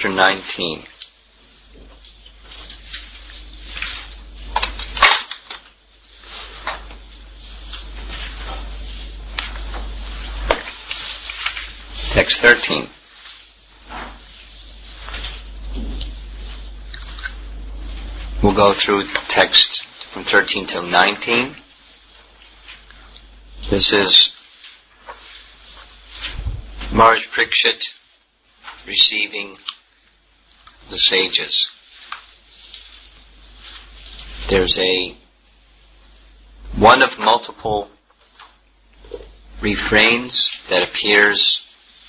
chapter 19. Text 13. We'll go through text from 13 till 19. This is Maharaj Parikshit receiving the sages. There's one of multiple refrains that appears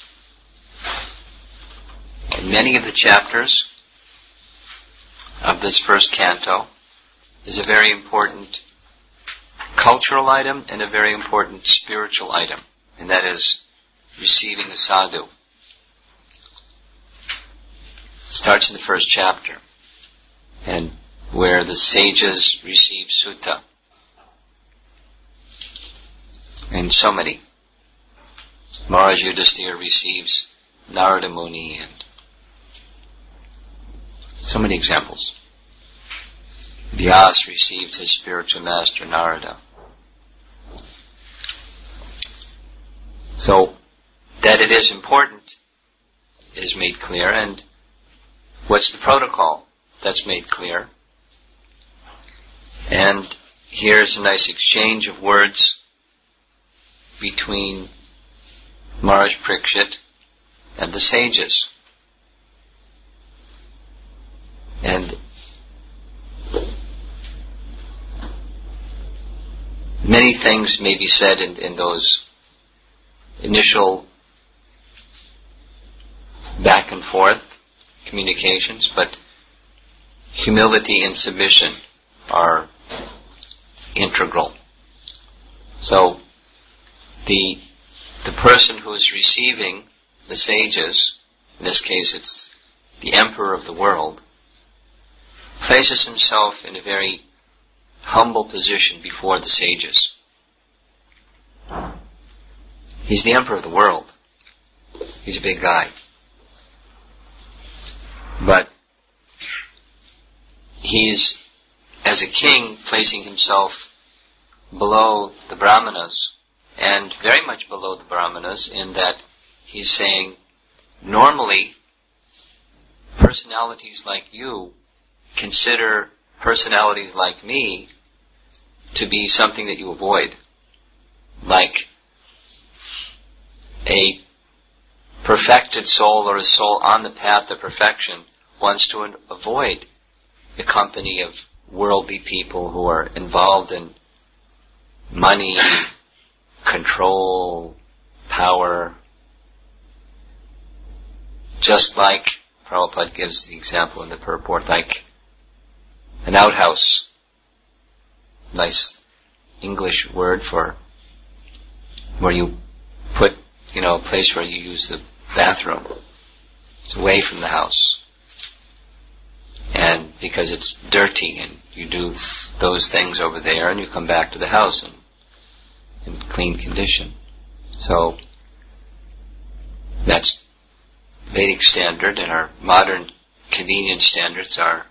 in many of the chapters of this first canto. Is a very important cultural item and a very important spiritual item, and that is receiving the sadhu. It starts in the first chapter, and where the sages receive sutta. And so many. Maharaj Yudhisthira receives Narada Muni, and so many examples. Vyas received his spiritual master Narada. So, that it is important is made clear, and what's the protocol? That's made clear. And here's a nice exchange of words between Maharaj Parikshit and the sages. And many things may be said in those initial back and forth communications, but humility and submission are integral. So the person who is receiving the sages, in this case it's the emperor of the world, places himself in a very humble position before the sages. He's the emperor of the world. He's a big guy. But he's, as a king, placing himself below the brahmanas, and very much below the brahmanas, in that he's saying, normally, personalities like you consider personalities like me to be something that you avoid. Like a perfected soul or a soul on the path of perfection wants to avoid the company of worldly people who are involved in money, control, power. Just like Prabhupada gives the example in the purport, like an outhouse. Nice English word for where you put, a place where you use the bathroom. It's away from the house. And because it's dirty, and you do those things over there, and you come back to the house in clean condition. So that's Vedic standard, and our modern convenience standards are,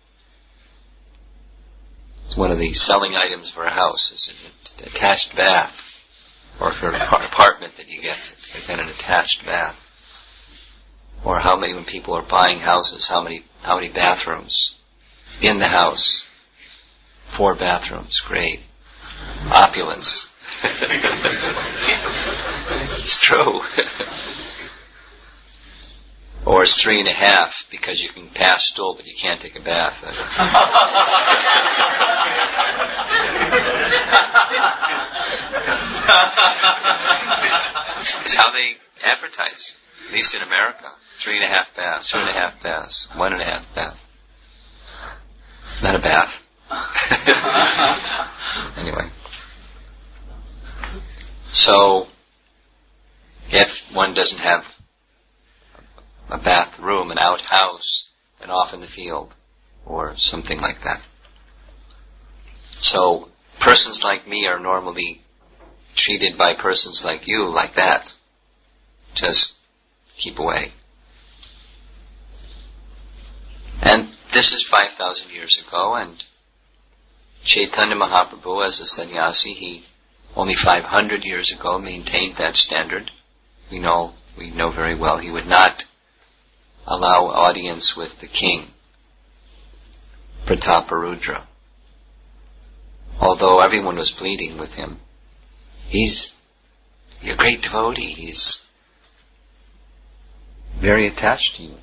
it's one of the selling items for a house, is an attached bath, or for an apartment that you get, it's got an attached bath. Or how many, when people are buying houses, how many bathrooms in the house? 4 bathrooms, great. Opulence. It's true. Or it's 3.5 because you can pass stool but you can't take a bath. It's how they advertise, at least in America. 3.5 baths, 2.5 baths, 1.5 bath. Not a bath. Anyway. So, if one doesn't have a bathroom, an outhouse, then off in the field, or something like that. So, persons like me are normally treated by persons like you like that. Just keep away. And this is 5,000 years ago, and Chaitanya Mahaprabhu, as a sannyasi, he only 500 years ago maintained that standard. We know very well he would not allow audience with the king, Prataparudra. Although everyone was pleading with him, he's a great devotee, he's very attached to you.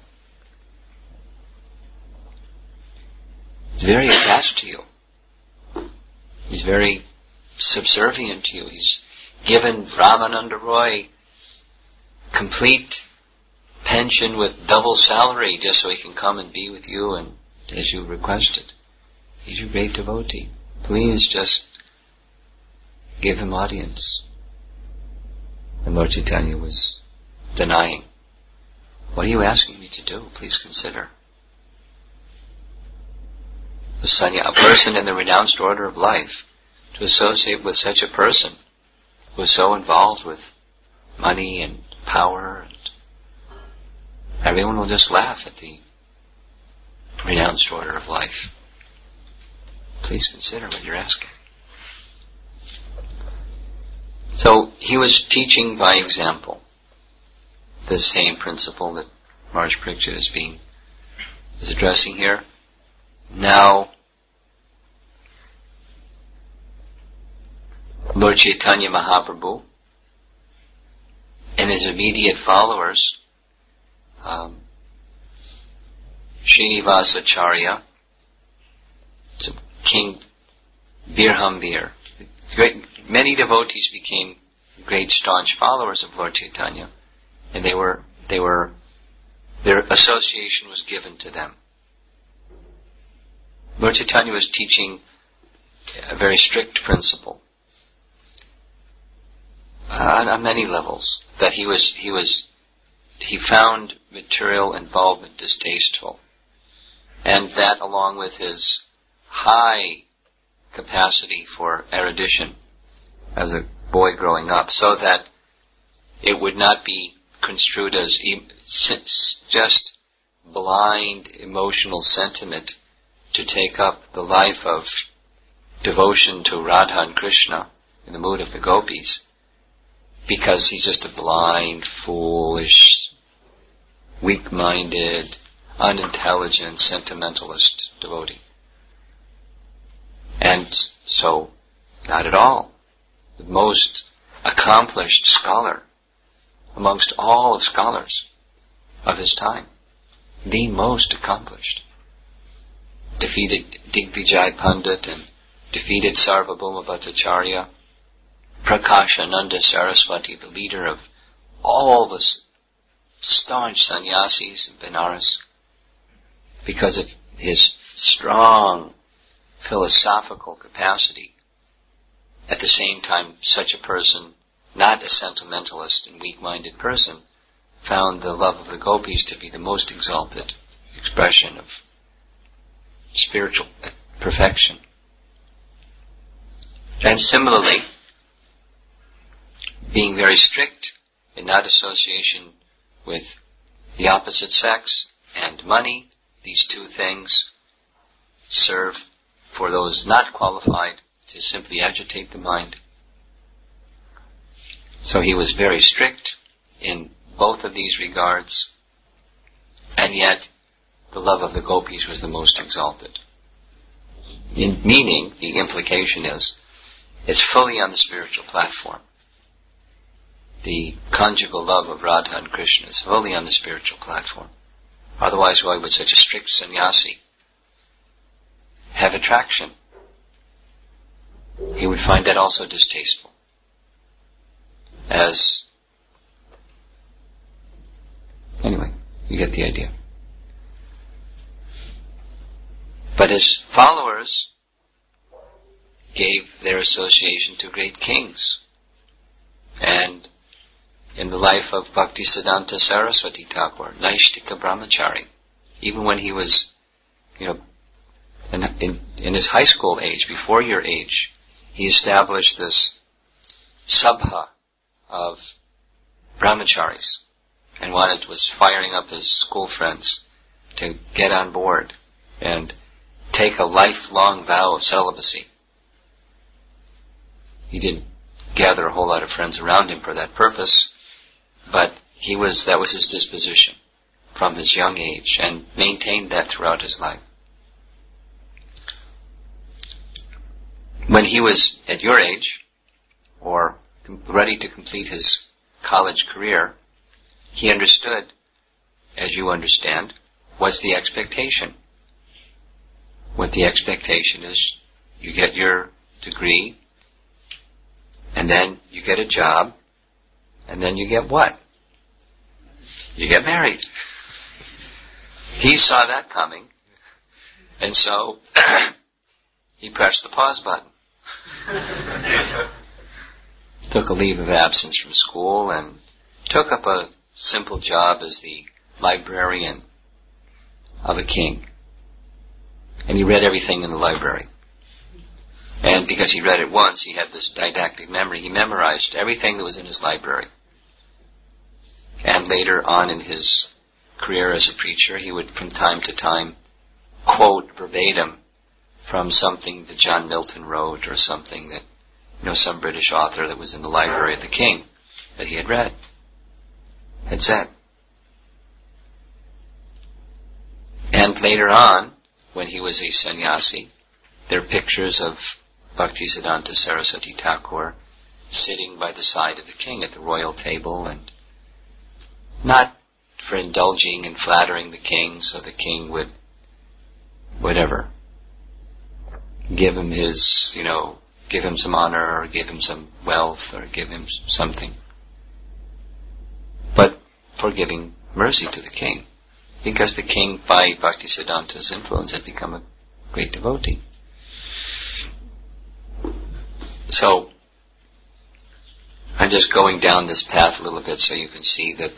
He's very attached to you. He's very subservient to you. He's given Ramananda Roy complete pension with double salary just so he can come and be with you and as you requested. He's your great devotee. Please just give him audience. And Lord Chaitanya was denying. What are you asking me to do? Please consider. A person in the renounced order of life, to associate with such a person who is so involved with money and power, and everyone will just laugh at the renounced order of life. Please consider what you're asking. So he was teaching by example the same principle that Maharaj Parikshit is addressing here. Now, Lord Chaitanya Mahaprabhu and his immediate followers, Srinivasacharya, King Birhambir, many devotees became great staunch followers of Lord Chaitanya, and their association was given to them. Lord Chaitanya was teaching a very strict principle on many levels, that he found material involvement distasteful, and that along with his high capacity for erudition as a boy growing up, so that it would not be construed as just blind emotional sentiment to take up the life of devotion to Radha and Krishna in the mood of the gopis, because he's just a blind, foolish, weak-minded, unintelligent, sentimentalist devotee. And so, not at all. The most accomplished scholar amongst all of scholars of his time. The most accomplished. Defeated Digvijay Pandit and defeated Sarvabhauma Bhattacharya. Prakashananda Saraswati, the leader of all the staunch sannyasis in Benares, because of his strong philosophical capacity. At the same time, such a person, not a sentimentalist and weak-minded person, found the love of the gopis to be the most exalted expression of spiritual perfection. And similarly, being very strict in not association with the opposite sex and money, these two things serve for those not qualified to simply agitate the mind. So he was very strict in both of these regards, and yet the love of the gopis was the most exalted. Meaning, the implication is, it's fully on the spiritual platform. The conjugal love of Radha and Krishna is fully on the spiritual platform. Otherwise, why would such a strict sannyasi have attraction? He would find that also distasteful. Anyway, you get the idea. But his followers gave their association to great kings. And in the life of Bhaktisiddhanta Saraswati Thakur, Naishtika Brahmachari, even when he was, in his high school age, before your age, he established this sabha of brahmacharis and was firing up his school friends to get on board and take a lifelong vow of celibacy. He didn't gather a whole lot of friends around him for that purpose, but that was his disposition from his young age, and maintained that throughout his life. When he was at your age, or ready to complete his college career, he understood, as you understand, what's the expectation. What the expectation is, you get your degree, and then you get a job, and then you get what? You get married. He saw that coming, and so he pressed the pause button. Took a leave of absence from school and took up a simple job as the librarian of a king. And he read everything in the library. And because he read it once, he had this didactic memory. He memorized everything that was in his library. And later on in his career as a preacher, he would from time to time quote verbatim from something that John Milton wrote, or something that, some British author that was in the library of the king that he had read, had said. And later on, when he was a sannyasi, there are pictures of Bhaktisiddhanta Saraswati Thakur sitting by the side of the king at the royal table, and not for indulging and flattering the king so the king would, give him his, give him some honor, or give him some wealth, or give him something, but for giving mercy to the king, because the king, by Bhaktisiddhanta's influence, had become a great devotee. So, I'm just going down this path a little bit so you can see that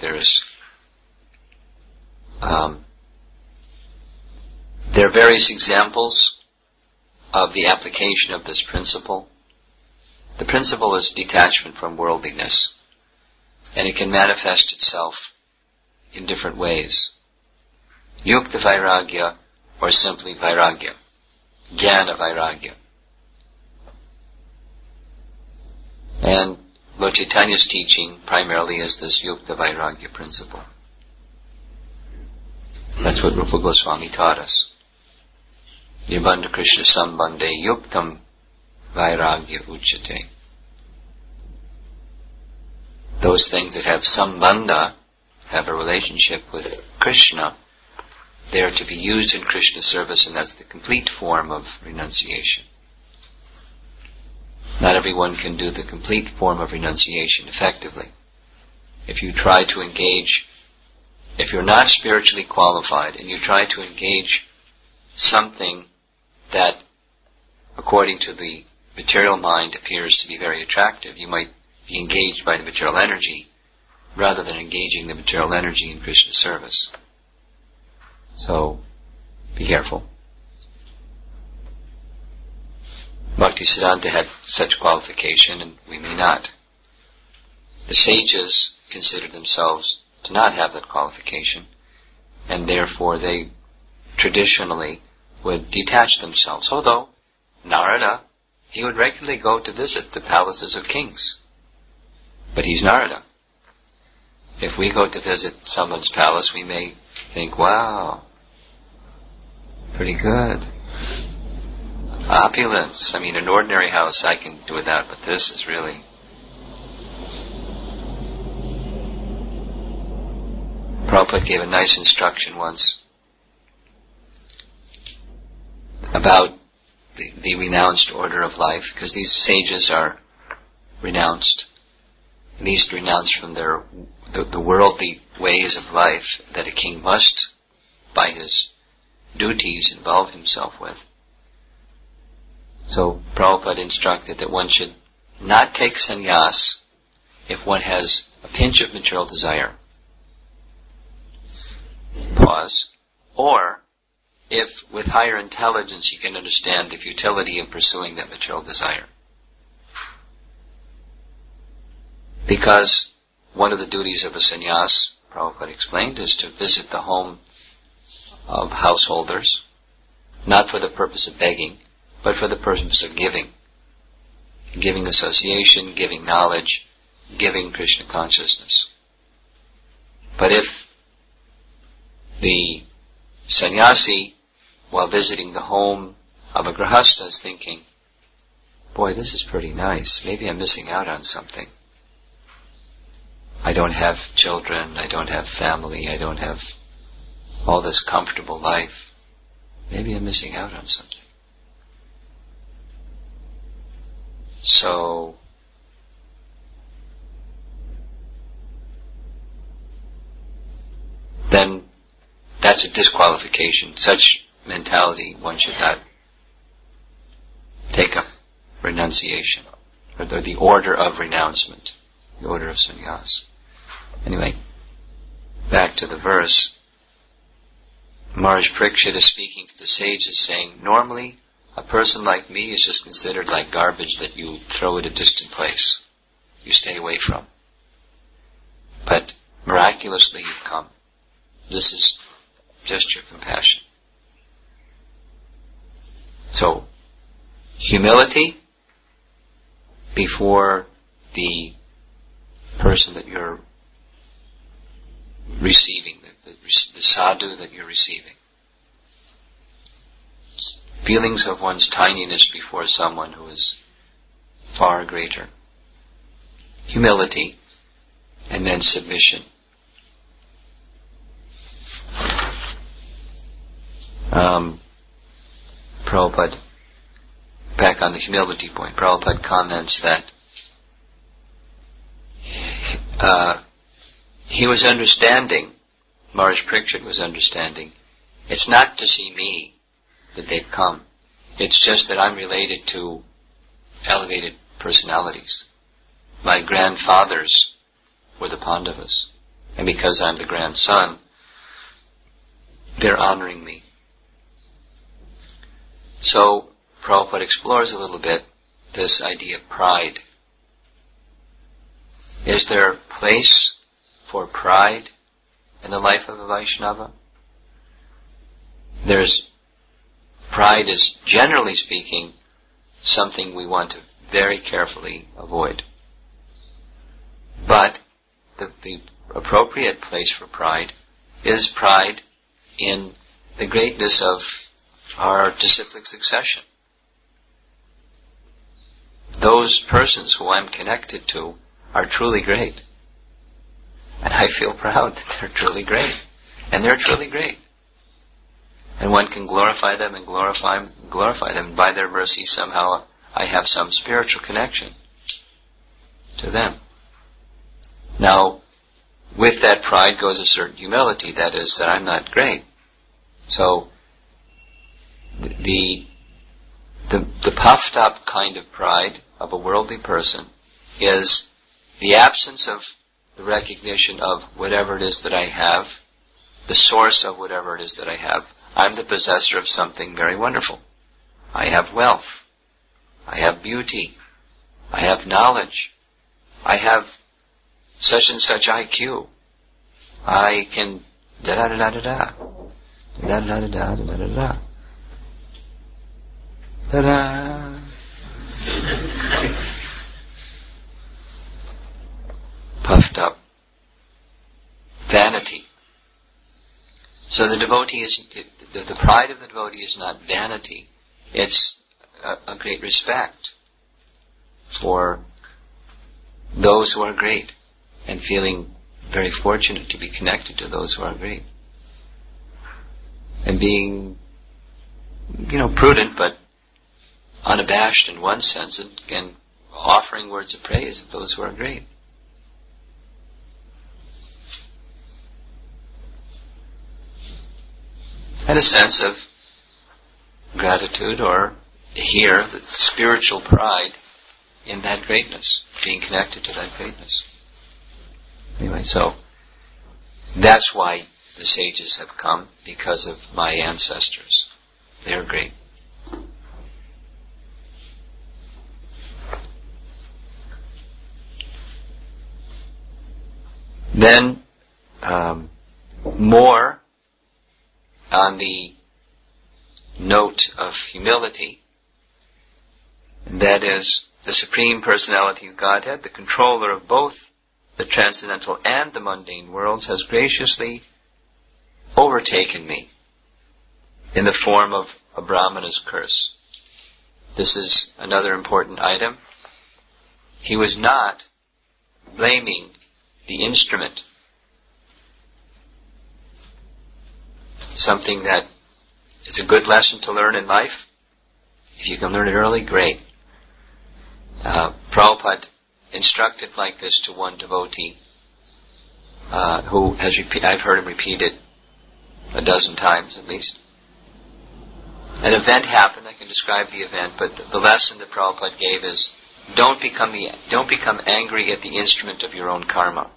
there are various examples of the application of this principle. The principle is detachment from worldliness, and it can manifest itself in different ways. Yukta Vairagya, or simply Vairagya. Jnana Vairagya. And Lord Chaitanya's teaching primarily is this Yukta Vairagya principle. That's what Rupa Goswami taught us. Nirbandha Krishna Sambandhe Yuktam Vairagya Uchate. Those things that have sambandha, have a relationship with Krishna, they are to be used in Krishna service, and that's the complete form of renunciation. Not everyone can do the complete form of renunciation effectively. If you try to engage, if you're not spiritually qualified and you try to engage something that, according to the material mind, appears to be very attractive, you might be engaged by the material energy rather than engaging the material energy in Krishna service. So, be careful. Bhaktisiddhanta had such qualification, and we may not. The sages considered themselves to not have that qualification, and therefore they traditionally would detach themselves. Although Narada, he would regularly go to visit the palaces of kings. But he's Narada. If we go to visit someone's palace, we may think, wow, pretty good. Opulence. An ordinary house I can do without, but this is really... Prabhupada gave a nice instruction once about the renounced order of life, because these sages are renounced, at least renounced from the worldly ways of life that a king must, by his duties, involve himself with. So Prabhupada instructed that one should not take sannyas if one has a pinch of material desire. Pause. Or if with higher intelligence he can understand the futility of pursuing that material desire. Because one of the duties of a sannyas, Prabhupada explained, is to visit the home of householders not for the purpose of begging, but for the purpose of giving. Giving association, giving knowledge, giving Krishna consciousness. But if the sannyasi, while visiting the home of a grahastha, is thinking, boy, this is pretty nice, maybe I'm missing out on something. I don't have children, I don't have family, I don't have all this comfortable life. Maybe I'm missing out on something. So, then that's a disqualification. Such mentality, one should not take up renunciation, or the order of renouncement, the order of sannyas. Anyway, back to the verse. Maharaj Parikshit is speaking to the sages, saying, normally a person like me is just considered like garbage that you throw at a distant place. You stay away from. But miraculously you've come. This is just your compassion. So, humility before the person that you're receiving, the sadhu that you're receiving. Feelings of one's tininess before someone who is far greater. Humility, and then submission. Prabhupada, back on the humility point, Prabhupada comments that he was understanding, Maharaj Parikshit was understanding, it's not to see me that they've come. It's just that I'm related to elevated personalities. My grandfathers were the Pandavas, and because I'm the grandson, they're honoring me. So, Prabhupada explores a little bit this idea of pride. Is there place for pride in the life of a Vaishnava? Pride is, generally speaking, something we want to very carefully avoid. But the appropriate place for pride is pride in the greatness of our disciplic succession. Those persons who I'm connected to are truly great. And I feel proud that they're truly great. And they're truly great. And one can glorify them and glorify them. And by their mercy, somehow I have some spiritual connection to them. Now, with that pride goes a certain humility. That is, that I'm not great. So, the puffed up kind of pride of a worldly person is the absence of the recognition of whatever it is that I have, the source of whatever it is that I have. I'm the possessor of something very wonderful. I have wealth. I have beauty. I have knowledge. I have such and such IQ. I can da-da-da-da-da-da. Da-da-da-da-da-da-da-da. Ta-da! Puffed up. Vanity. So the devotee is, the pride of the devotee is not vanity. It's a great respect for those who are great and feeling very fortunate to be connected to those who are great. And being, prudent but unabashed in one sense and offering words of praise of those who are great. And a sense of gratitude, or here, the spiritual pride in that greatness, being connected to that greatness. Anyway, so that's why the sages have come, because of my ancestors. They're great. Then, more on the note of humility. And that is, the Supreme Personality of Godhead, the controller of both the transcendental and the mundane worlds, has graciously overtaken me in the form of a Brahmana's curse. This is another important item. He was not blaming the instrument. Something that is a good lesson to learn in life. If you can learn it early, great. Prabhupada instructed like this to one devotee who has I've heard him repeat it a dozen times at least. An event happened. I can describe the event, but the lesson that Prabhupada gave is don't become angry at the instrument of your own karma.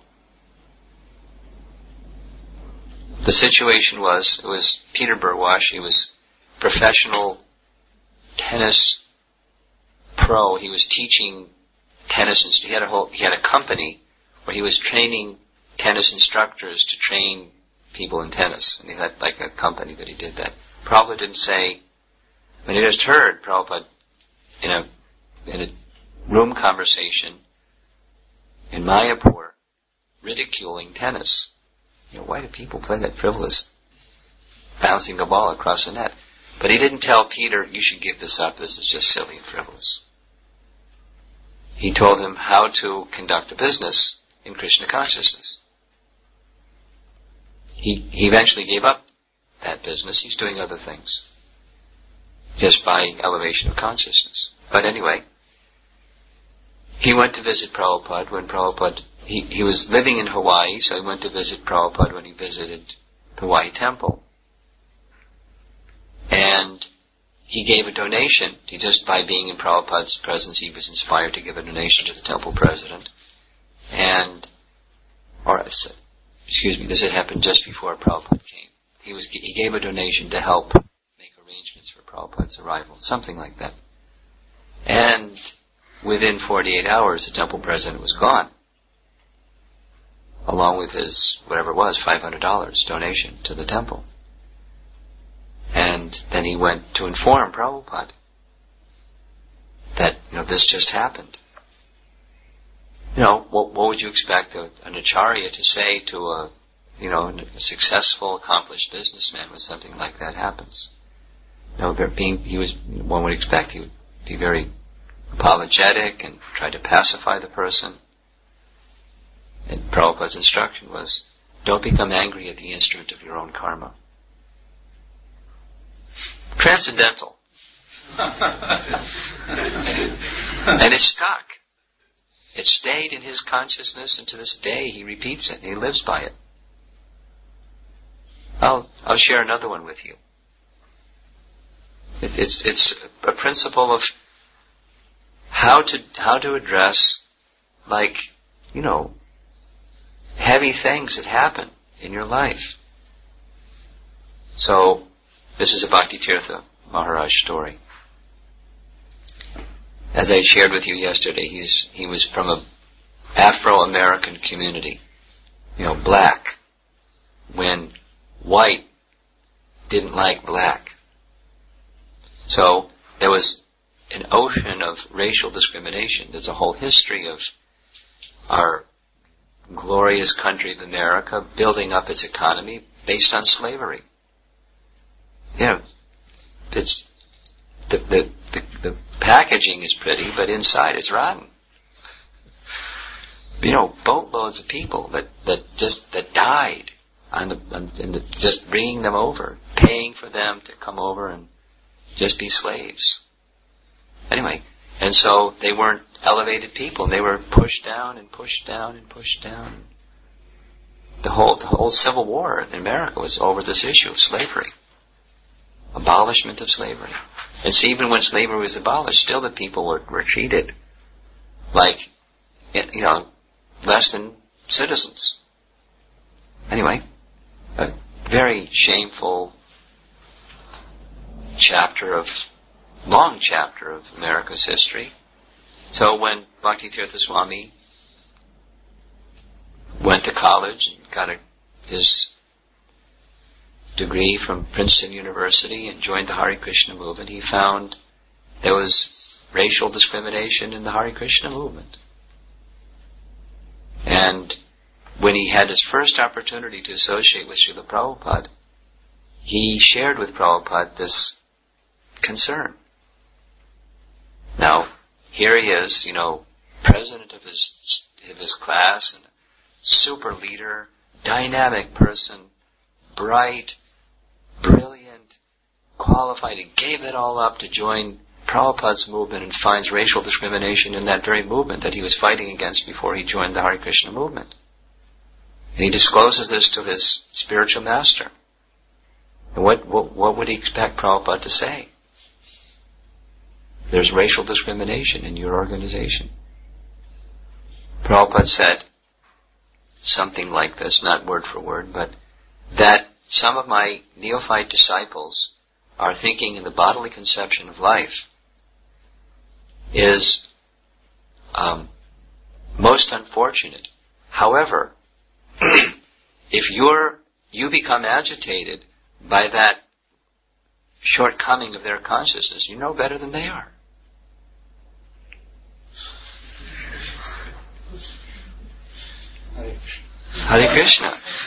The situation was, it was Peter Burwash. He was professional tennis pro. He was teaching tennis. He had a company where he was training tennis instructors to train people in tennis, and he had like a company that he did that. Prabhupada didn't say. I just heard Prabhupada in a room conversation in Mayapur ridiculing tennis. Why do people play that frivolous bouncing a ball across the net? But he didn't tell Peter, you should give this up, this is just silly and frivolous. He told him how to conduct a business in Krishna consciousness. He eventually gave up that business. He's doing other things, just by elevation of consciousness. But anyway, he went to visit Prabhupada when Prabhupada, he was living in Hawaii, so he went to visit Prabhupada when he visited the Hawaii temple. And he gave a donation. He just, by being in Prabhupada's presence, he was inspired to give a donation to the temple president. This had happened just before Prabhupada came. He gave a donation to help make arrangements for Prabhupada's arrival, something like that. And within 48 hours, the temple president was gone, along with his, whatever it was, $500 donation to the temple. And then he went to inform Prabhupada that, this just happened. What would you expect an acharya to say to a successful, accomplished businessman when something like that happens? One would expect he would be very apologetic and try to pacify the person. And Prabhupada's instruction was, don't become angry at the instrument of your own karma. Transcendental. And it stuck. It stayed in his consciousness, and to this day he repeats it, and he lives by it. I'll share another one with you. It's a principle of how to address, heavy things that happen in your life. So, this is a Bhakti Tirtha Maharaj story. As I shared with you yesterday, he was from a Afro-American community, black, when white didn't like black. So there was an ocean of racial discrimination. There's a whole history of our glorious country of America building up its economy based on slavery. It's the packaging is pretty, but inside it's rotten. Boatloads of people that died just bringing them over, paying for them to come over and just be slaves. Anyway, and so they weren't elevated people. They were pushed down and pushed down and pushed down. The whole Civil War in America was over this issue of slavery. Abolishment of slavery. And so even when slavery was abolished, still the people were treated like, less than citizens. Anyway, a very shameful long chapter of America's history. So when Bhakti Tirtha Swami went to college and got his degree from Princeton University and joined the Hare Krishna movement, he found there was racial discrimination in the Hare Krishna movement. And when he had his first opportunity to associate with Srila Prabhupada, he shared with Prabhupada this concern. Now, here he is, president of his class, and a super leader, dynamic person, bright, brilliant, qualified. He gave it all up to join Prabhupada's movement and finds racial discrimination in that very movement that he was fighting against before he joined the Hare Krishna movement. And he discloses this to his spiritual master. And what would he expect Prabhupada to say? There's racial discrimination in your organization. Prabhupada said something like this, not word for word, but that some of my neophyte disciples are thinking in the bodily conception of life is most unfortunate. However, if you become agitated by that shortcoming of their consciousness, you know better than they are. Hare Krishna.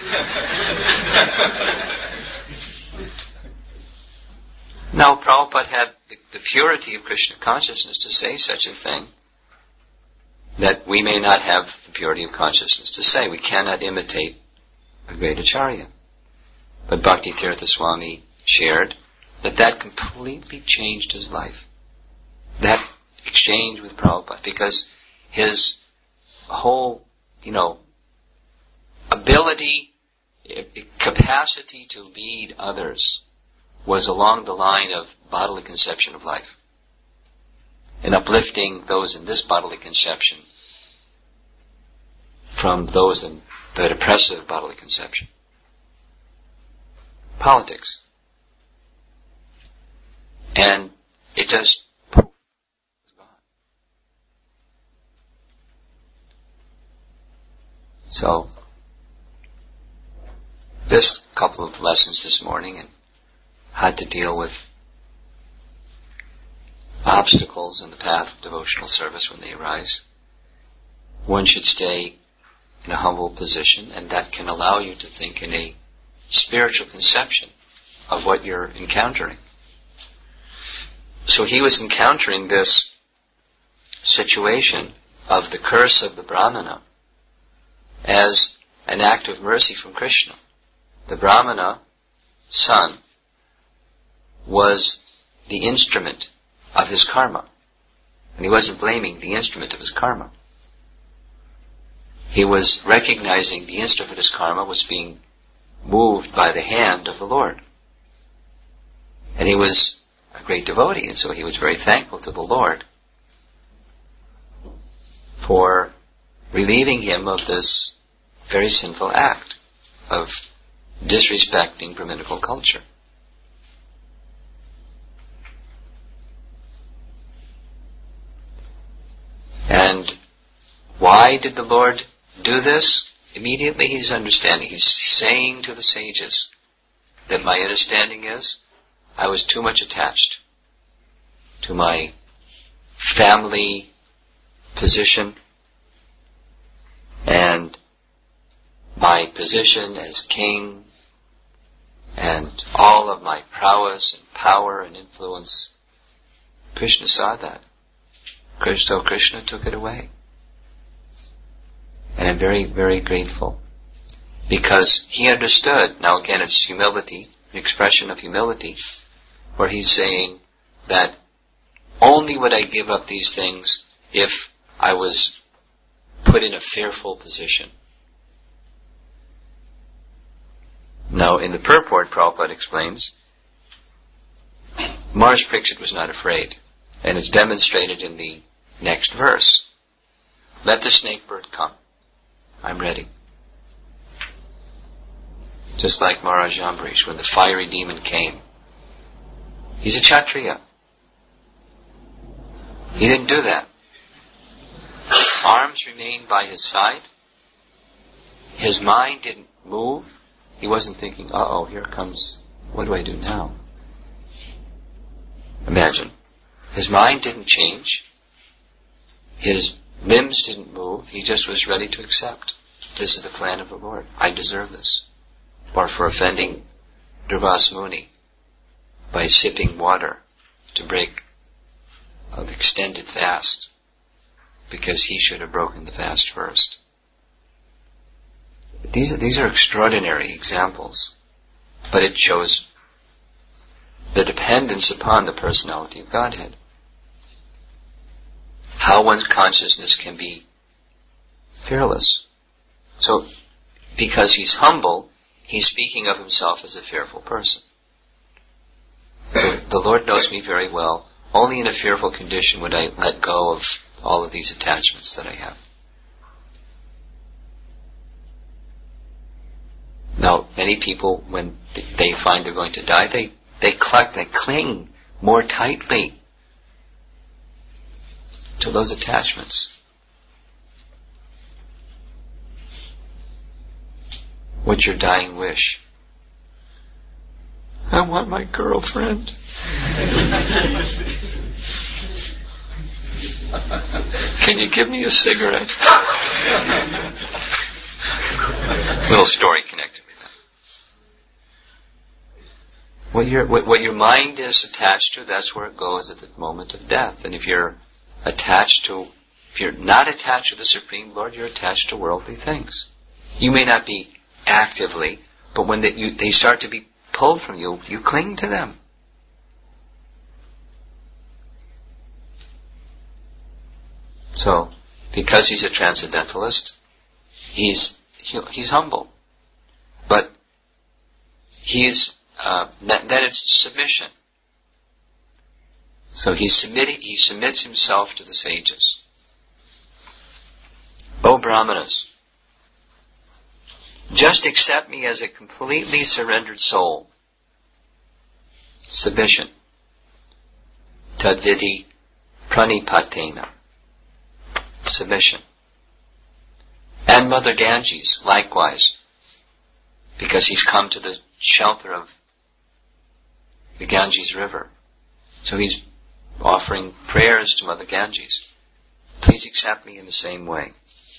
Now, Prabhupada had the purity of Krishna consciousness to say such a thing, that we may not have the purity of consciousness to say. We cannot imitate a great Acharya. But Bhakti Tirtha Swami shared that completely changed his life. That exchange with Prabhupada, because his whole, ability, capacity to lead others was along the line of bodily conception of life, and uplifting those in this bodily conception from those in the depressive bodily conception. Politics. And it just, poof, it's gone. So, this couple of lessons this morning, and had to deal with obstacles in the path of devotional service when they arise. One should stay in a humble position, and that can allow you to think in a spiritual conception of what you're encountering. So he was encountering this situation of the curse of the Brahmana as an act of mercy from Krishna. The Brahmana son was the instrument of his karma. And he wasn't blaming the instrument of his karma. He was recognizing the instrument of his karma was being moved by the hand of the Lord. And he was a great devotee, and so he was very thankful to the Lord for relieving him of this very sinful act of disrespecting Brahminical culture. And why did the Lord do this? Immediately he's understanding. He's saying to the sages that my understanding is I was too much attached to my family position and my position as king and all of my prowess and power and influence. Krishna saw that. So Krishna took it away. And I'm very, very grateful. Because he understood, now again it's humility, an expression of humility, where he's saying that only would I give up these things if I was put in a fearful position. Now, in the purport, Prabhupada explains, Maharaj Parikshit was not afraid, and it's demonstrated in the next verse. Let the snake bird come. I'm ready. Just like Maharaj Ambarish, when the fiery demon came. He's a Kshatriya. He didn't do that. His arms remained by his side. His mind didn't move He wasn't thinking, uh-oh, here comes, what do I do now? Imagine. His mind didn't change. His limbs didn't move. He just was ready to accept. This is the plan of the Lord. I deserve this. Or for offending Durvasa Muni by sipping water to break an extended fast, because he should have broken the fast first. These are extraordinary examples, but it shows the dependence upon the personality of Godhead. How one's consciousness can be fearless. So, because he's humble, he's speaking of himself as a fearful person. The Lord knows me very well. Only in a fearful condition would I let go of all of these attachments that I have. Now, many people, when they find they're going to die, they cling more tightly to those attachments. What's your dying wish? I want my girlfriend. Can you give me a cigarette? Little story connected with that. What your mind is attached to, that's where it goes at the moment of death. And if you're not attached to the Supreme Lord, you're attached to worldly things. You may not be actively, but when they start to be pulled from you, you cling to them. So, because he's a transcendentalist, he's humble, but then it's submission. So he submits himself to the sages. O Brahmanas, just accept me as a completely surrendered soul. Submission. Tadvidi pranipatena. Submission. And Mother Ganges, likewise, because he's come to the shelter of the Ganges River. So he's offering prayers to Mother Ganges. Please accept me in the same way.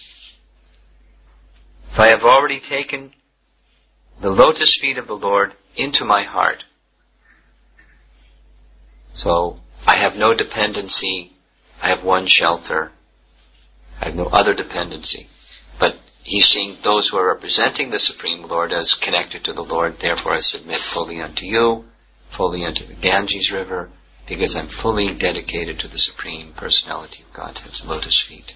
For I have already taken the lotus feet of the Lord into my heart. So I have no dependency. I have one shelter. I have no other dependency. But he's seeing those who are representing the Supreme Lord as connected to the Lord. Therefore I submit fully unto you, fully unto the Ganges River, because I'm fully dedicated to the Supreme Personality of Godhead's lotus feet.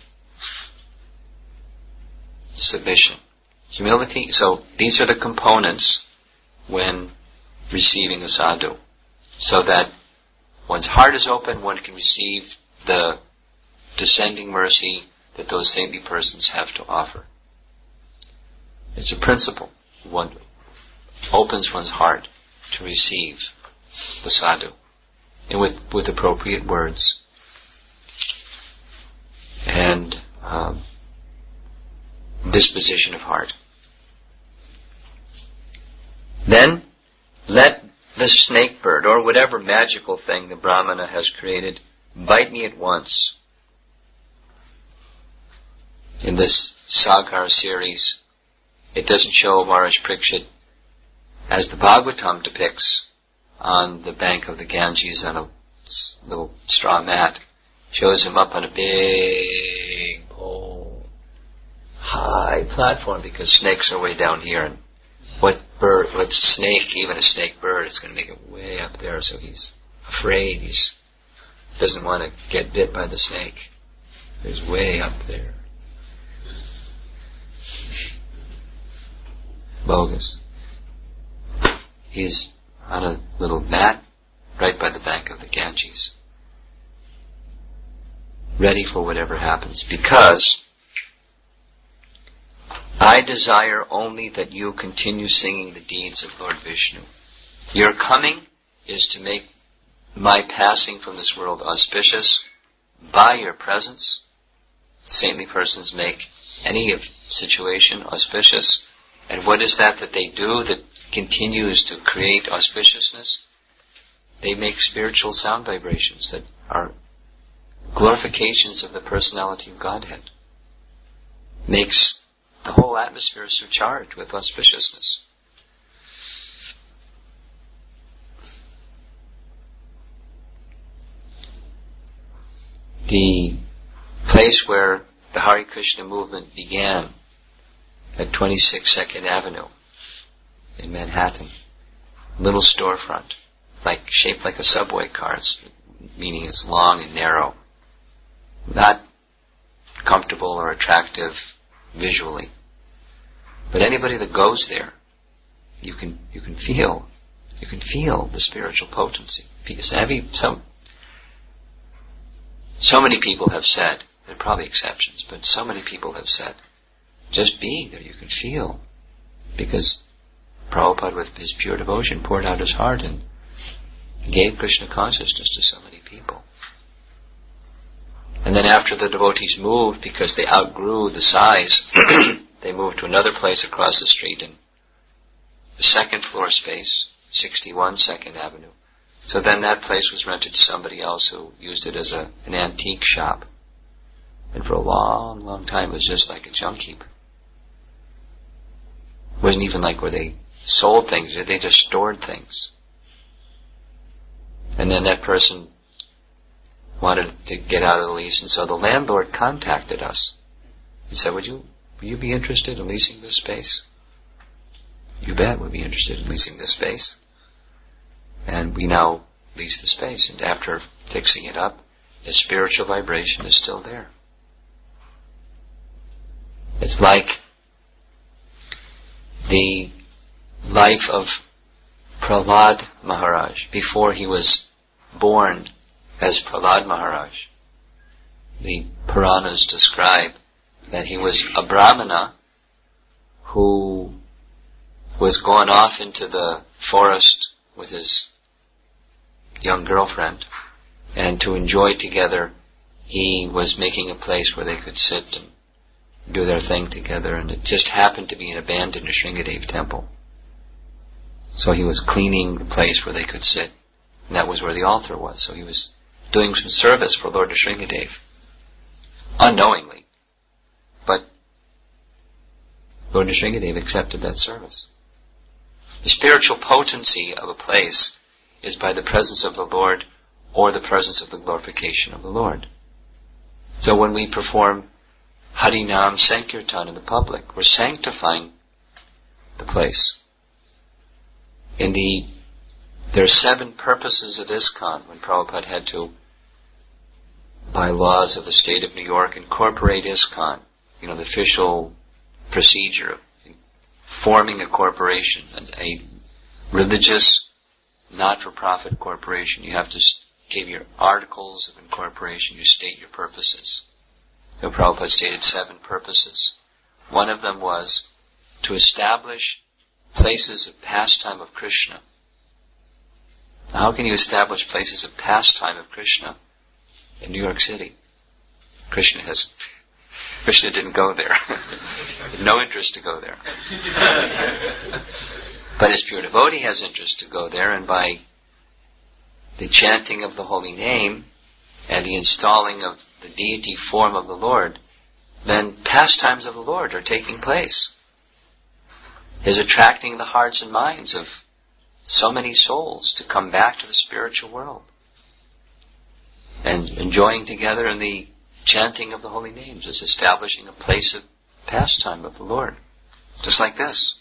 Submission. Humility. So these are the components when receiving a sadhu. So that one's heart is open, one can receive the descending mercy that those saintly persons have to offer. It's a principle. One opens one's heart to receive the sadhu, and with appropriate words and disposition of heart. Then let the snake bird, or whatever magical thing the Brahmana has created, bite me at once. In this Sagar series, it doesn't show Maharaj Parikshit as the Bhagavatam depicts on the bank of the Ganges on a little straw mat. Shows him up on a big pole, high platform, because snakes are way down here, and what snake, even a snake bird, is going to make it way up there, so he's afraid, doesn't want to get bit by the snake. He's way up there. Bogus. He's on a little mat right by the bank of the Ganges, ready for whatever happens, because I desire only that you continue singing the deeds of Lord Vishnu. Your coming is to make my passing from this world auspicious by your presence. Saintly persons make any situation auspicious And what is that they do that continues to create auspiciousness? They make spiritual sound vibrations that are glorifications of the personality of Godhead. Makes the whole atmosphere surcharged with auspiciousness. The place where the Hare Krishna movement began, at 26 2nd Avenue in Manhattan, little storefront, shaped like a subway car, meaning it's long and narrow, not comfortable or attractive visually. But anybody that goes there, you can feel the spiritual potency. Because so many people have said, there are probably exceptions, but so many people have said, just being there you can feel. Because Prabhupada, with his pure devotion, poured out his heart and gave Krishna consciousness to so many people. And then after the devotees moved, because they outgrew the size, they moved to another place across the street in the second floor space, 61 2nd Avenue. So then that place was rented to somebody else who used it as an antique shop. And for a long, long time it was just like a junk heap. It wasn't even like where they sold things, they just stored things. And then that person wanted to get out of the lease, and so the landlord contacted us and said, Will you be interested in leasing this space? You bet we'd be interested in leasing this space. And we now lease the space, and after fixing it up, the spiritual vibration is still there. It's like the life of Prahlad Maharaj before he was born as Prahlad Maharaj. The Puranas describe that he was a Brahmana who was gone off into the forest with his young girlfriend, and to enjoy together he was making a place where they could sit and do their thing together, and it just happened to be an abandoned Shringadev temple. So he was cleaning the place where they could sit, and that was where the altar was. So he was doing some service for Lord Shringadev, unknowingly, but Lord Shringadev accepted that service. The spiritual potency of a place is by the presence of the Lord or the presence of the glorification of the Lord. So when we perform Harinam Sankirtan in the public, we're sanctifying the place. There are 7 purposes of ISKCON when Prabhupada had to, by laws of the state of New York, incorporate ISKCON, the official procedure of forming a corporation, a religious, not-for-profit corporation. You have to give your articles of incorporation, you state your purposes. So Prabhupada stated 7 purposes. One of them was to establish places of pastime of Krishna. Now, how can you establish places of pastime of Krishna in New York City? Krishna didn't go there. No interest to go there. But his pure devotee has interest to go there, and by the chanting of the holy name and the installing of the deity form of the Lord, then pastimes of the Lord are taking place. Is attracting the hearts and minds of so many souls to come back to the spiritual world and enjoying together in the chanting of the holy names. Is establishing a place of pastime of the Lord, just like this.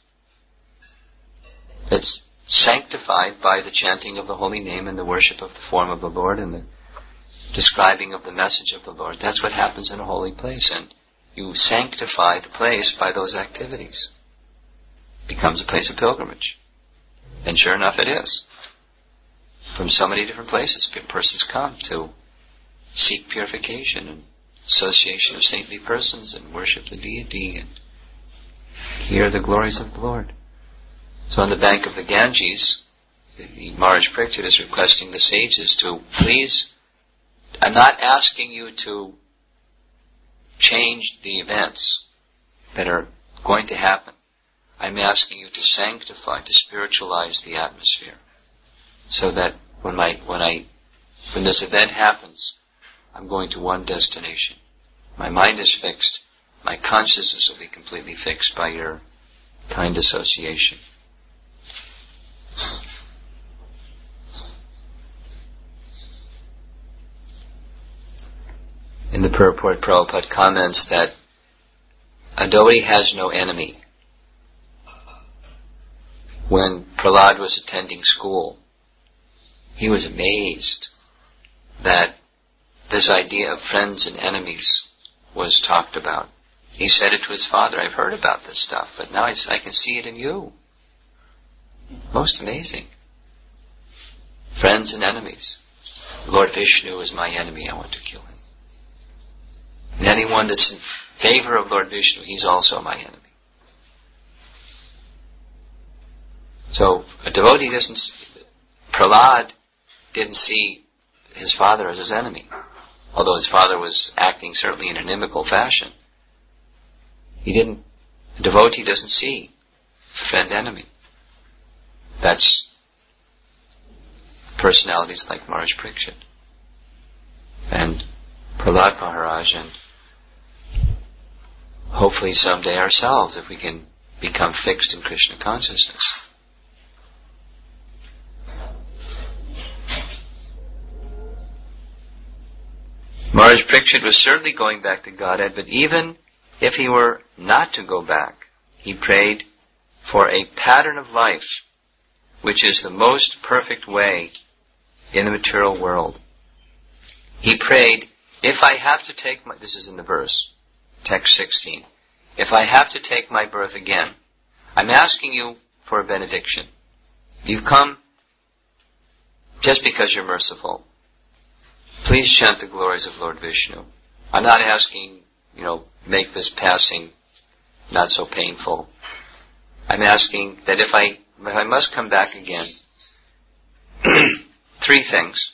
It's sanctified by the chanting of the holy name and the worship of the form of the Lord and the describing of the message of the Lord. That's what happens in a holy place, and you sanctify the place by those activities. It becomes a place of pilgrimage. And sure enough it is. From so many different places persons come to seek purification and association of saintly persons and worship the deity and hear the glories of the Lord. So on the bank of the Ganges, the Maharaj Parikshit is requesting the sages to please, I'm not asking you to change the events that are going to happen. I'm asking you to sanctify, to spiritualize the atmosphere, so that when this event happens, I'm going to one destination. My mind is fixed. My consciousness will be completely fixed by your kind association. In the purport, Prabhupada comments that a devotee has no enemy. When Prahlad was attending school, he was amazed that this idea of friends and enemies was talked about. He said it to his father, I've heard about this stuff, but now I can see it in you. Most amazing. Friends and enemies. Lord Vishnu is my enemy, I want to kill him. And anyone that's in favor of Lord Vishnu, he's also my enemy. So, a devotee Prahlad didn't see his father as his enemy, although his father was acting certainly in an inimical fashion. A devotee doesn't see friend-enemy. That's personalities like Maharaj Parikshit and Prahlad Maharaj, and hopefully someday ourselves, if we can become fixed in Krishna consciousness. Maharaj Parikshit was certainly going back to Godhead, but even if he were not to go back, he prayed for a pattern of life which is the most perfect way in the material world. He prayed, if I have to take this is in the verse, text 16, if I have to take my birth again, I'm asking you for a benediction. You've come just because you're merciful. Please chant the glories of Lord Vishnu. I'm not asking, make this passing not so painful. I'm asking that if I must come back again, three things.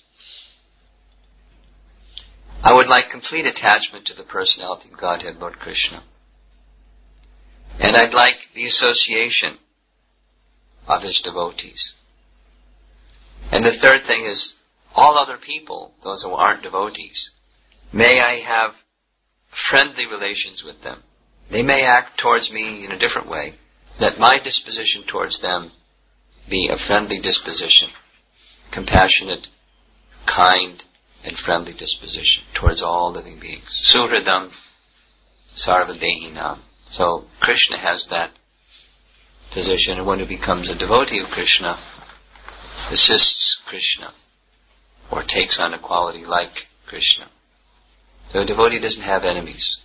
I would like complete attachment to the personality of Godhead, Lord Krishna. And I'd like the association of his devotees. And the third thing is, all other people, those who aren't devotees, may I have friendly relations with them. They may act towards me in a different way. Let my disposition towards them be a friendly disposition, compassionate, kind, and friendly disposition towards all living beings. Suhridam sarvadehinam. So Krishna has that position, and one who becomes a devotee of Krishna assists Krishna, or takes on a quality like Krishna. So a devotee doesn't have enemies.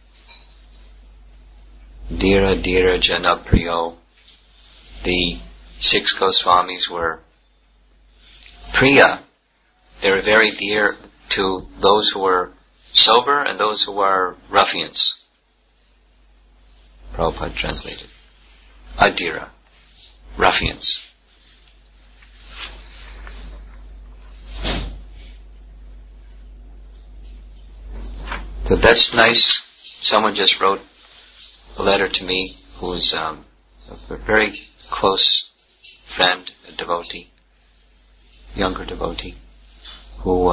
Dhira Dhira Janapriyo. The 6 Goswamis were Priya. They were very dear to those who were sober and those who are ruffians. Prabhupada translated. Adhira. Ruffians. So that's nice. Someone just wrote a letter to me who's a very close friend, a devotee, younger devotee, who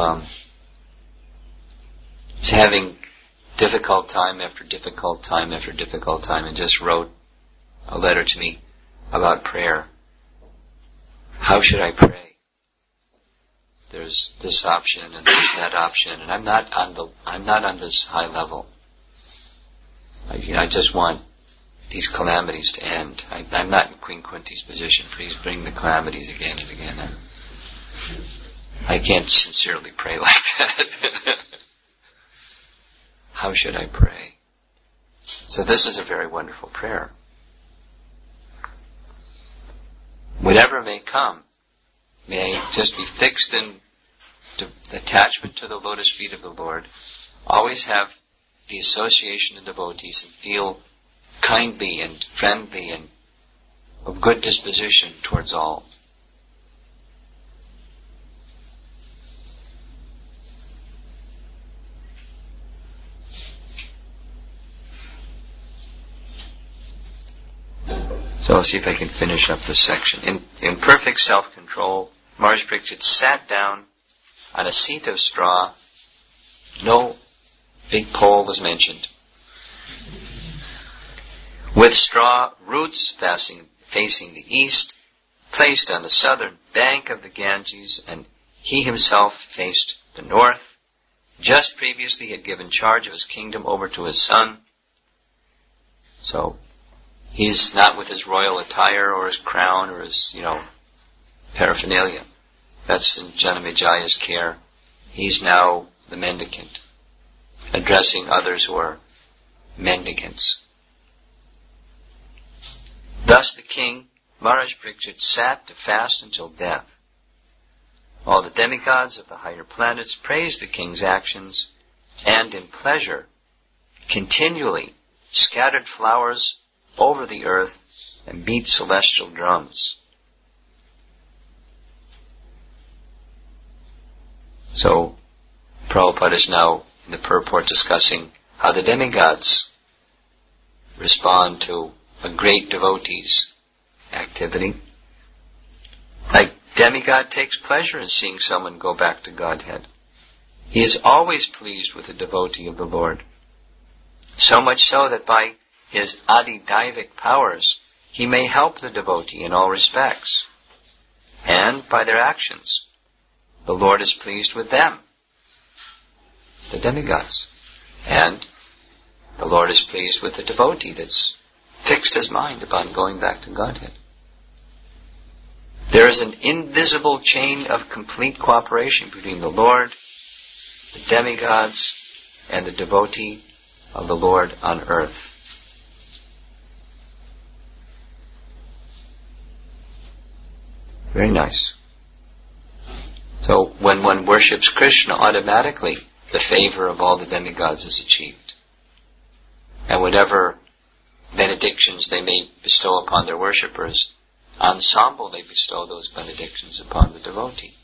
is having difficult time after difficult time after difficult time, and just wrote a letter to me about prayer. How should I pray? There's this option and there's that option, and I'm not on this high level. I just want these calamities to end. I'm not in Queen Kunti's position. Please bring the calamities again and again. I can't sincerely pray like that. How should I pray? So this is a very wonderful prayer. Whatever may come, may I just be fixed in attachment to the lotus feet of the Lord, always have the association of devotees, and feel kindly and friendly and of good disposition towards all. So So I'll see if I can finish up this section. In perfect self-control, Maharaj Parikshit sat down on a seat of straw. No big pole was mentioned. With straw roots facing the east, placed on the southern bank of the Ganges, and he himself faced the north. Just previously he had given charge of his kingdom over to his son. So he's not with his royal attire or his crown or his, paraphernalia. That's in Janamejay's care. He's now the mendicant, addressing others who are mendicants. Thus the king, Maharaj Parikshit, sat to fast until death. All the demigods of the higher planets praised the king's actions, and in pleasure continually scattered flowers over the earth and beat celestial drums. So, Prabhupada is now in the purport discussing how the demigods respond to a great devotee's activity. Like demigod takes pleasure in seeing someone go back to Godhead. He is always pleased with a devotee of the Lord. So much so that by his adi-daivic powers, he may help the devotee in all respects. And by their actions, the Lord is pleased with them, the demigods. And the Lord is pleased with the devotee that's fixed his mind upon going back to Godhead. There is an invisible chain of complete cooperation between the Lord, the demigods, and the devotee of the Lord on earth. Very nice. So when one worships Krishna, automatically the favor of all the demigods is achieved. And whatever benedictions they may bestow upon their worshippers, ensemble they bestow those benedictions upon the devotee.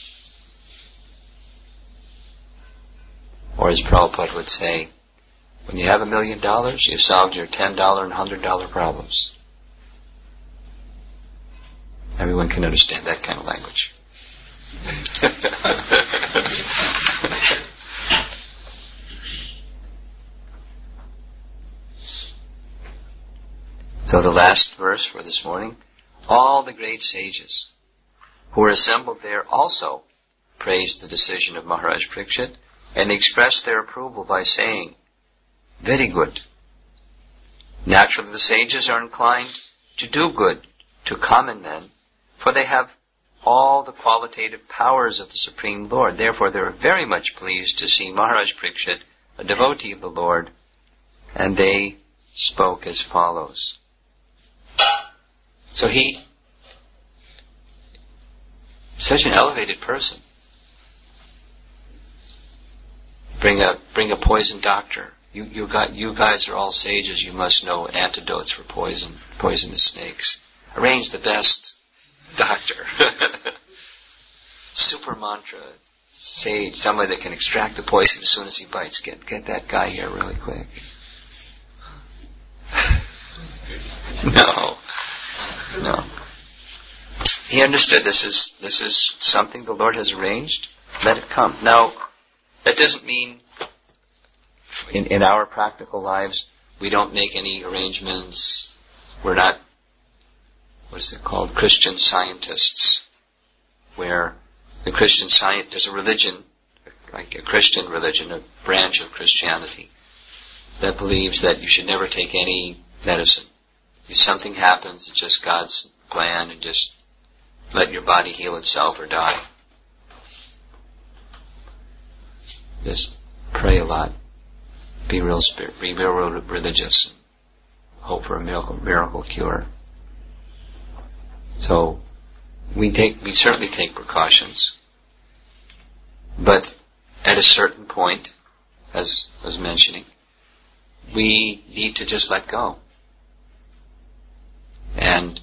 Or as Prabhupada would say, when you have $1 million, you've solved your $10 and $100 problems. Everyone can understand that kind of language. So the last verse for this morning, all the great sages who were assembled there also praised the decision of Maharaj Parikshit and expressed their approval by saying, "Very good." Naturally the sages are inclined to do good to common men, for they have all the qualitative powers of the Supreme Lord. Therefore they were very much pleased to see Maharaj Parikshit, a devotee of the Lord, and they spoke as follows. So he, such an elevated person, bring a poison doctor. You guys are all sages. You must know antidotes for poisonous snakes. Arrange the best doctor, super mantra sage, somebody that can extract the poison as soon as he bites. Get that guy here really quick. No. He understood this is something the Lord has arranged. Let it come. Now, that doesn't mean in our practical lives we don't make any arrangements. We're not, Christian Scientists, where the Christian Science, there's a religion, like a Christian religion, a branch of Christianity, that believes that you should never take any medicine. If something happens, it's just God's plan, and just let your body heal itself or die. Just pray a lot, be real religious, and hope for a miracle cure. So we certainly take precautions, but at a certain point, as I was mentioning, we need to just let go. And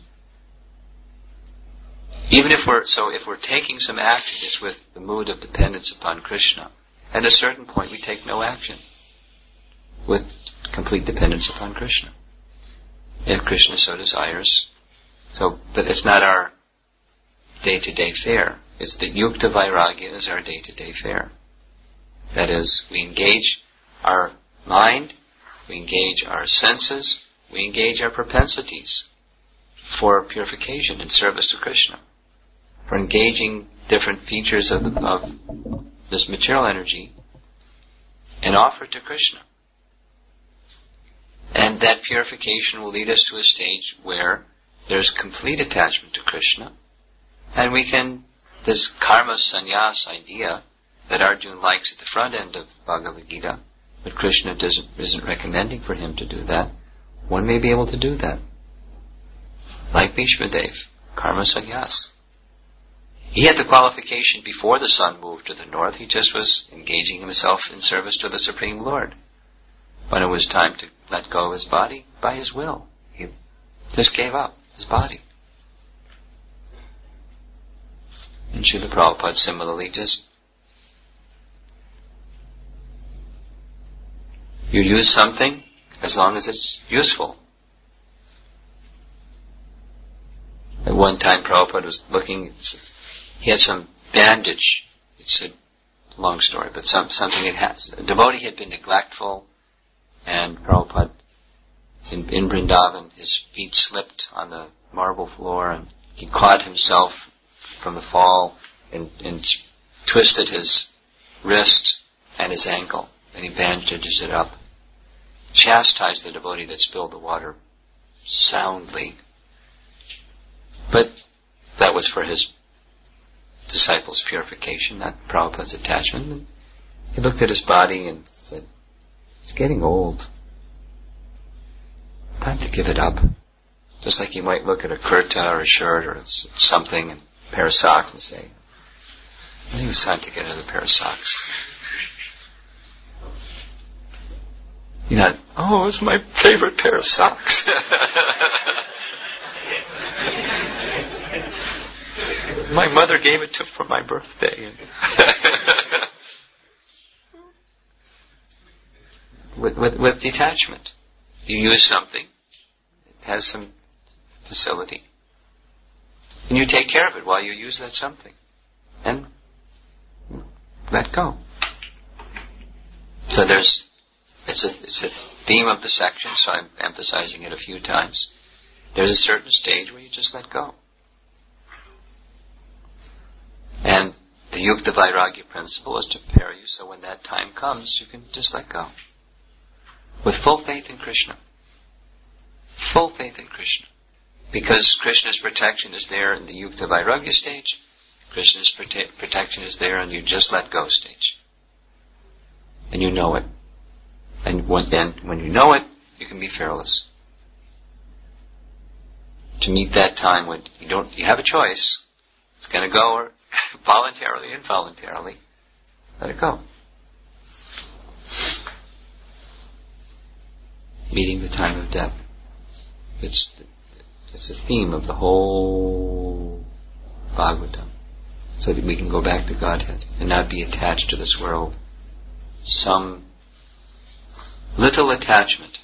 even if we're taking some action, it's with the mood of dependence upon Krishna. At a certain point, we take no action with complete dependence upon Krishna. If Krishna so desires, So, but it's not our day-to-day fare. It's the Yukta Vairagya is our day-to-day fare. That is, we engage our mind, we engage our senses, we engage our propensities for purification and service to Krishna, for engaging different features of this material energy and offer it to Krishna. And that purification will lead us to a stage where there's complete attachment to Krishna, and we can, this karma sannyas idea that Arjuna likes at the front end of Bhagavad Gita, but Krishna isn't recommending for him to do that, one may be able to do that. Like Bhishma Dev, karma sannyas. He had the qualification before the sun moved to the north. He just was engaging himself in service to the Supreme Lord. When it was time to let go of his body, by his will, he just gave up his body. And Srila Prabhupada similarly you use something as long as it's useful. At one time Prabhupada was looking, he had some bandage, it's a long story, but something it has. A devotee had been neglectful, and Prabhupada, in Vrindavan, his feet slipped on the marble floor, and he caught himself from the fall and twisted his wrist and his ankle, and he bandages it up. Chastised the devotee that spilled the water soundly. But that was for his disciples' purification, not Prabhupada's attachment. And he looked at his body and said, "It's getting old. Time to give it up." Just like you might look at a kurta or a shirt or something, and a pair of socks, and say, "I think it's time to get another pair of socks." You're not, "Oh, it's my favorite pair of socks." My mother gave it for my birthday. With detachment. You use something. It has some facility. And you take care of it while you use that something. And let go. So it's a theme of the section, so I'm emphasizing it a few times. There's a certain stage where you just let go. And the Yukta Vairagya principle is to prepare you so when that time comes, you can just let go. With full faith in Krishna. Full faith in Krishna. Because Krishna's protection is there in the Yukta Vairagya stage, Krishna's protection is there in the just let go stage. And you know it. And when you know it, you can be fearless. To meet that time when you have a choice. It's going to go or voluntarily, involuntarily. Let it go. Meeting the time of death. It's a theme of the whole Bhagavatam. So that we can go back to Godhead and not be attached to this world. Some little attachment.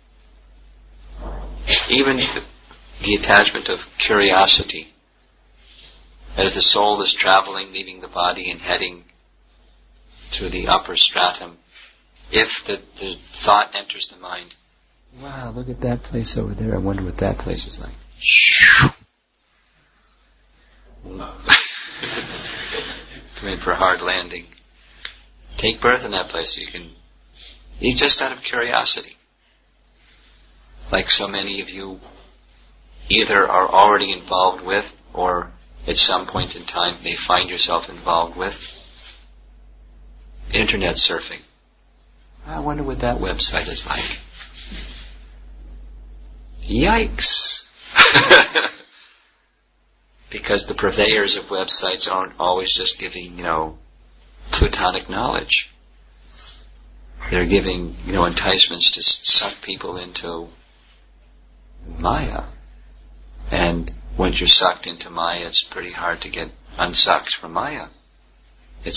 Even the attachment of curiosity. As the soul is traveling, leaving the body and heading through the upper stratum, if the thought enters the mind, "Wow, look at that place over there, I wonder what that place is like." Come in for a hard landing. Take birth in that place so you just out of curiosity. Like so many of you either are already involved with or at some point in time may find yourself involved with internet surfing. I wonder what that website is like. Yikes! Because the purveyors of websites aren't always just giving, plutonic knowledge. They're giving, enticements to suck people into Maya. And once you're sucked into Maya, it's pretty hard to get unsucked from Maya. It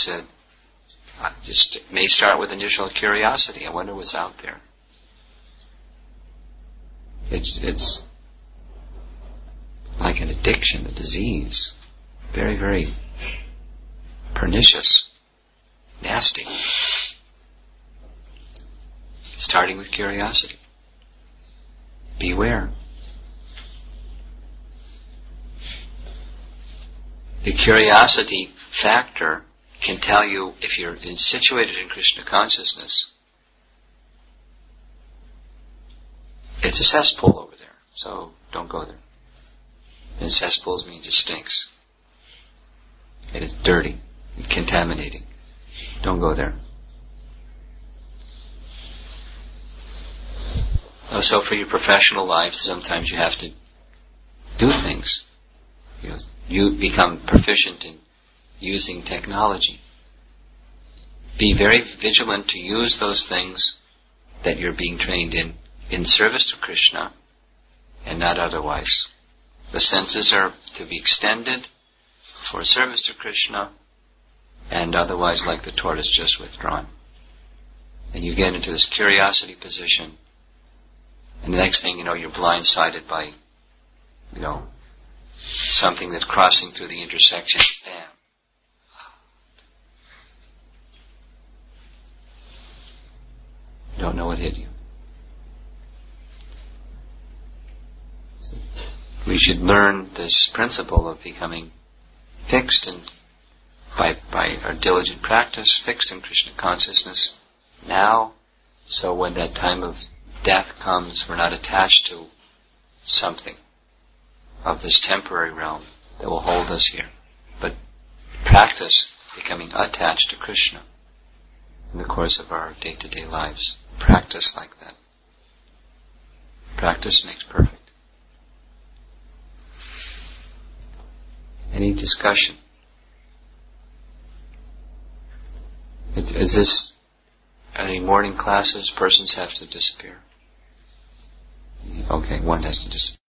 may start with initial curiosity. I wonder what's out there. It's like like an addiction, a disease. Very, very pernicious, nasty. Starting with curiosity. Beware. The curiosity factor can tell you if you're situated in Krishna consciousness, it's a cesspool over there, so don't go there. And cesspools means it stinks. It is dirty and contaminating. Don't go there. Also, for your professional life, sometimes you have to do things. You become proficient in using technology. Be very vigilant to use those things that you're being trained in service to Krishna and not otherwise. The senses are to be extended for service to Krishna and otherwise like the tortoise just withdrawn. And you get into this curiosity position and the next thing you know you're blindsided by, something that's crossing through the intersection. Bam. You don't know what hit you. We should learn this principle of becoming fixed and by our diligent practice, fixed in Krishna consciousness now, so when that time of death comes, we're not attached to something of this temporary realm that will hold us here, but practice becoming attached to Krishna in the course of our day-to-day lives. Practice like that. Practice makes perfect. Any discussion? Is this any morning classes? Persons have to disappear. Okay, one has to disappear.